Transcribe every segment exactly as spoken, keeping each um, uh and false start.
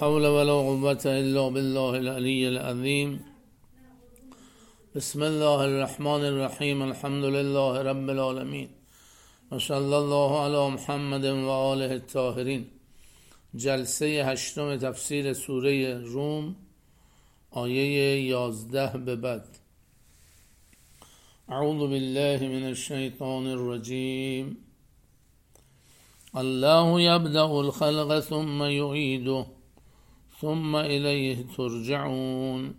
حول ولا قوة إلا بالله العلي العظيم. بسم الله الرحمن الرحیم. الحمد لله رب العالمین و صلی الله علی محمد و آله الطاهرین. جلسه هشتم تفسیر سوره روم، آیه یازده به بعد. اعوذ بالله من الشیطان الرجیم. الله یبدأ الخلق ثم یعیده ثم الیه ترجعون.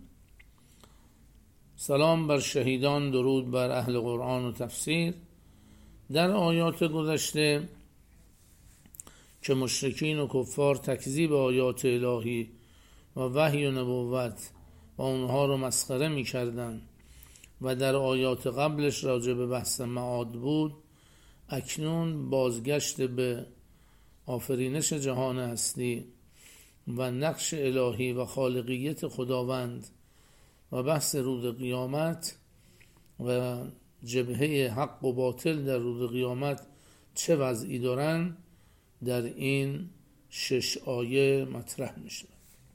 سلام بر شهیدان، درود بر اهل قرآن و تفسیر. در آیات گذشته که مشرکین و کفار تکذیب آیات الهی و وحی و نبوت و اونها رو مسخره می کردن و در آیات قبلش راجع به بحث معاد بود، اکنون بازگشت به آفرینش جهان هستی و نقش الهی و خالقیت خداوند و بحث روز قیامت و جبهه حق و باطل در روز قیامت چه وضعی دارن در این شش آیه مطرح میشه.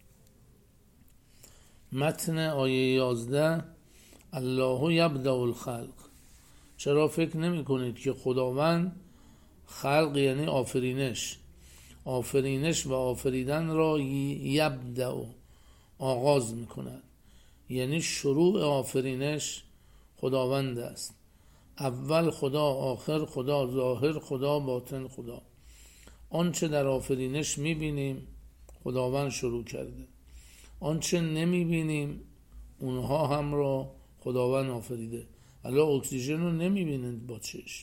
متن آیه یازده: الله یبدأ الخلق. چرا فکر نمی کنید که خداوند خلق یعنی آفرینش آفرینش و آفریدن را یبدأ آغاز میکند، یعنی شروع آفرینش خداوند است. اول خدا، آخر خدا، ظاهر خدا، باطن خدا. آنچه در آفرینش میبینیم خداوند شروع کرده، آنچه نمیبینیم اونها هم را خداوند آفریده. الان اکسیژن رو نمیبینید با چشم.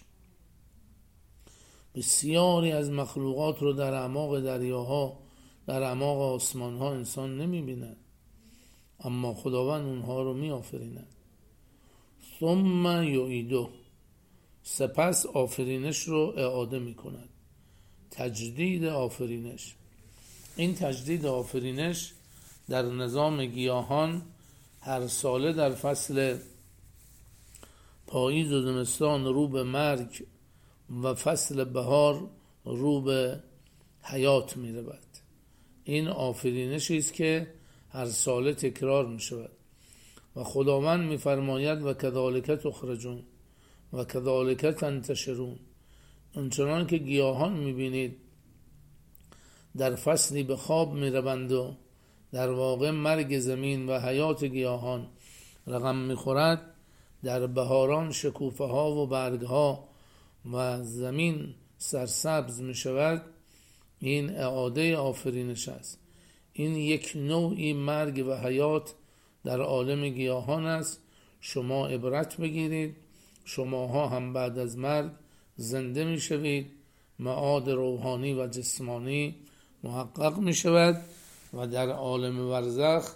بسیاری از مخلوقات رو در اعماق دریاها، در اعماق آسمانها انسان نمیبیند، اما خداوند اونها رو می آفریند. ثم یعیده، سپس آفرینش رو اعاده می کند. تجدید آفرینش. این تجدید آفرینش در نظام گیاهان هر ساله در فصل پاییز و زمستان رو به مرگ و فصل بهار رو به حیات می رود. این آفرینشی است که هر ساله تکرار می شود و خداوند می فرماید و کذالک تخرجون و کذالک تنتشرون. اونچنان که گیاهان می بینید در فصلی به خواب می روند و در واقع مرگ زمین و حیات گیاهان رقم می خورد، در بهاران شکوفه ها و برگ ها و زمین سرسبز می شود. این اعاده آفرینش است. این یک نوعی مرگ و حیات در عالم گیاهان است. شما عبرت بگیرید، شماها هم بعد از مرگ زنده می شوید. معاد روحانی و جسمانی محقق می شود و در عالم برزخ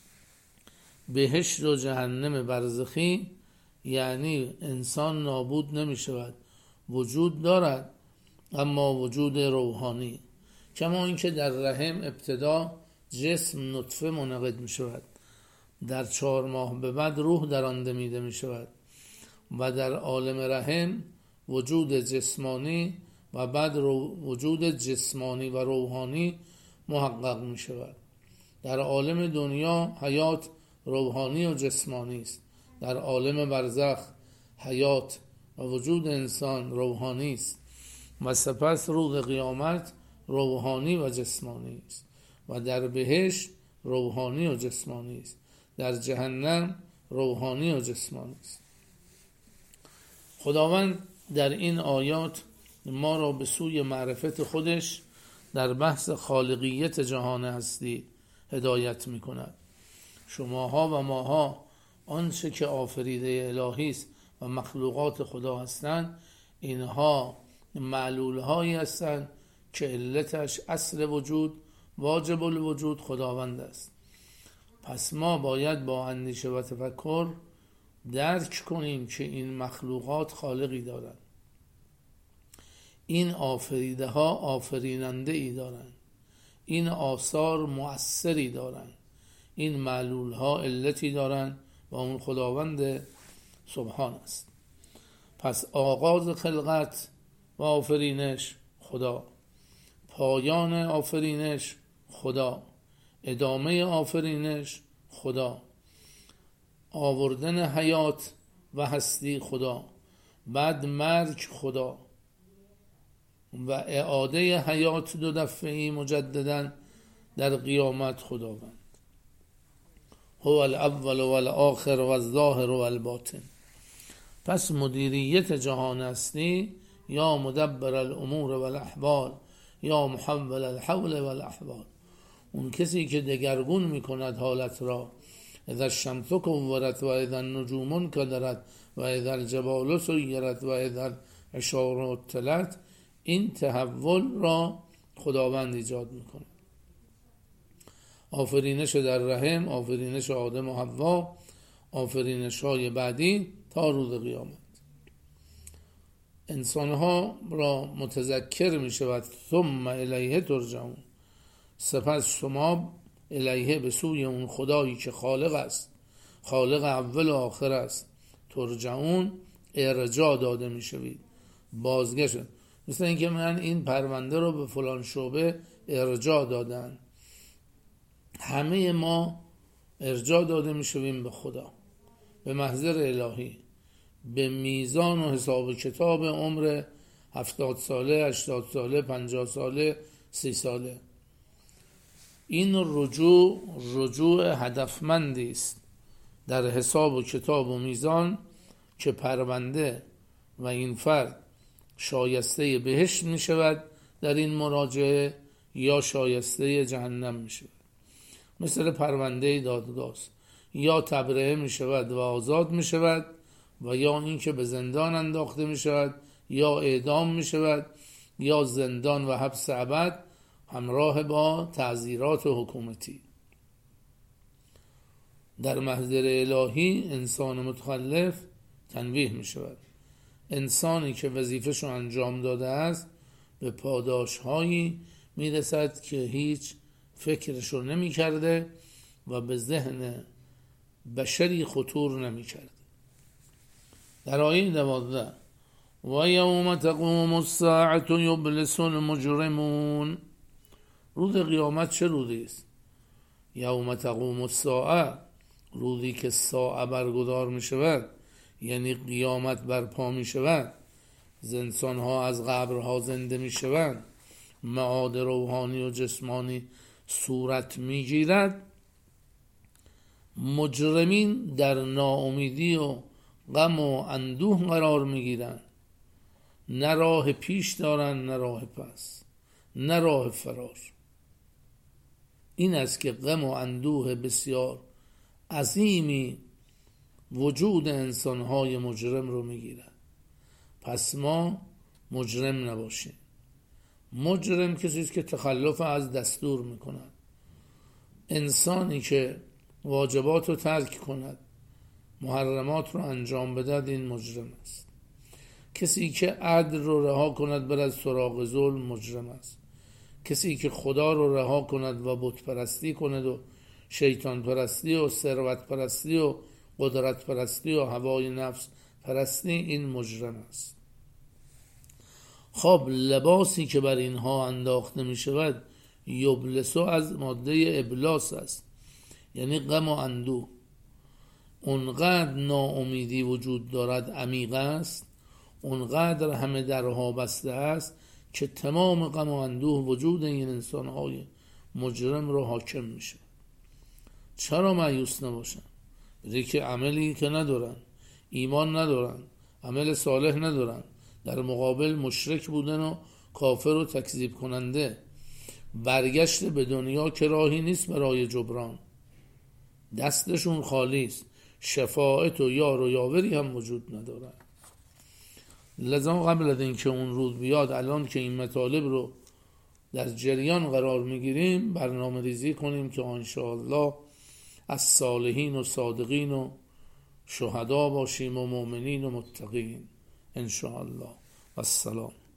بهشت و جهنم برزخی، یعنی انسان نابود نمی شود، وجود دارد اما وجود روحانی. کما اینکه در رحم ابتدا جسم نطفه منعقد می شود، در چهار ماه به بعد روح در آن دمیده می شود و در عالم رحم وجود جسمانی و بعد وجود جسمانی و روحانی محقق می شود. در عالم دنیا حیات روحانی و جسمانی است، در عالم برزخ حیات و وجود انسان روحانی است و سپس روز قیامت روحانی و جسمانی است و در بهشت روحانی و جسمانی است، در جهنم روحانی و جسمانی است. خداوند در این آیات ما را به سوی معرفت خودش در بحث خالقیت جهان هستی هدایت می کند. شماها و ماها آنچه که آفریده الهی است و مخلوقات خدا هستند، اینها معلول هایی هستند که علتش اصل وجود، واجب الوجود خداوند است. پس ما باید با اندیشه و تفکر درک کنیم که این مخلوقات خالقی دارند. این آفریده ها آفریننده ای دارند. این آثار مؤثری دارند. این معلول ها علتی دارند و اون خداوند سبحان است. پس آغاز خلقت و آفرینش خدا، پایان آفرینش خدا. ادامه آفرینش خدا، آوردن حیات و هستی خدا، بعد مرگ خدا و اعاده حیات دو دفعه‌ای مجددا در قیامت خداوند. هو الاول و الاخر و الظاهر و الباطن. پس مدیریت جهان هستی، یا مدبر الامور و الاحوال، یا محول الحول و الاحوال، اون کسی که دگرگون میکند حالت را، اذا الشمس کورت و اذا النجوم انکدرت و اذا الجبال سیرت و اذا العشار عطلت، این تحول را خداوند ایجاد میکنه. آفرینش در رحم، آفرینش آدم و حوا، آفرینش های بعدی تا روز قیامت. انسانها را متذکر می شود ثم الیه ترجعون، سپس شما الیه به سوی اون خدایی که خالق است، خالق اول و آخر است، ترجعون ارجاع داده می شوید، بازگشت. مثل اینکه من این پرونده رو به فلان شعبه ارجاع دادن، همه ما ارجاع داده می شویم به خدا، به محضر الهی، به میزان و حساب کتاب عمر هفتاد ساله، هشتاد ساله، پنجاه ساله، سی ساله. این رجوع رجوع هدفمندی است در حساب و کتاب و میزان که پرونده و این فرد شایسته بهشت می شود در این مراجعه یا شایسته جهنم می شود. مثل پرونده دادگاه، یا تبرئه می شود و آزاد می شود و یا اینکه به زندان انداخته می شود یا اعدام می شود یا زندان و حبس ابد همراه با تعزیرات حکومتی. در محضر الهی انسان متخلف تنبیه می شود. انسانی که وظیفه‌شو انجام داده است به پاداش‌هایی می رسد که هیچ فکرشو نمی کرده و به ذهن بشری خطور نمی کرده. در آیه دوازده و یوم تقوم الساعة یبلس المجرمون، روز قیامت چه روزی است؟ یوم تقوم الساعه، روزی که ساعه برگزار می شود، یعنی قیامت برپا می شود، انسان ها از قبرها زنده می شوند، معاد روحانی و جسمانی صورت می گیرد. مجرمین در ناامیدی و غم و اندوه قرار می گیرند، نه راه پیش دارن نه راه پس، نه راه فرار. این است که غم و اندوه بسیار عظیمی وجود انسانهای مجرم رو میگیرن. پس ما مجرم نباشیم. مجرم کسی است که تخلف از دستور میکند. انسانی که واجبات رو ترک کند، محرمات رو انجام بدهد، این مجرم است. کسی که عدل رو رها کند برد سراغ ظلم، مجرم است. کسی که خدا رو رها کند و بت پرستی کند و شیطان پرستی و ثروت پرستی و قدرت پرستی و هوای نفس پرستی، این مجرم است. خب لباسی که بر اینها انداخته می شود یبلسو از ماده ابلاس است، یعنی غم و اندوه. اونقدر ناامیدی وجود دارد، عمیق است، اونقدر همه درها بسته است که تمام غم و اندوه وجود این انسانهای مجرم رو حاکم میشه. چرا مایوس نباشن؟ بده که عملی که ندارن، ایمان ندارن، عمل صالح ندارن، در مقابل مشرک بودن و کافر و تکذیب کننده. برگشت به دنیا که راهی نیست برای جبران، دستشون خالی است، شفاعت و یار و یاوری هم وجود ندارن. لذا قبل از اینکه اون روز بیاد، الان که این مطالب رو در جریان قرار میگیریم، برنامه ریزی کنیم که انشاءالله از صالحین و صادقین و شهدا باشیم و مؤمنین و متقین انشاءالله. السلام.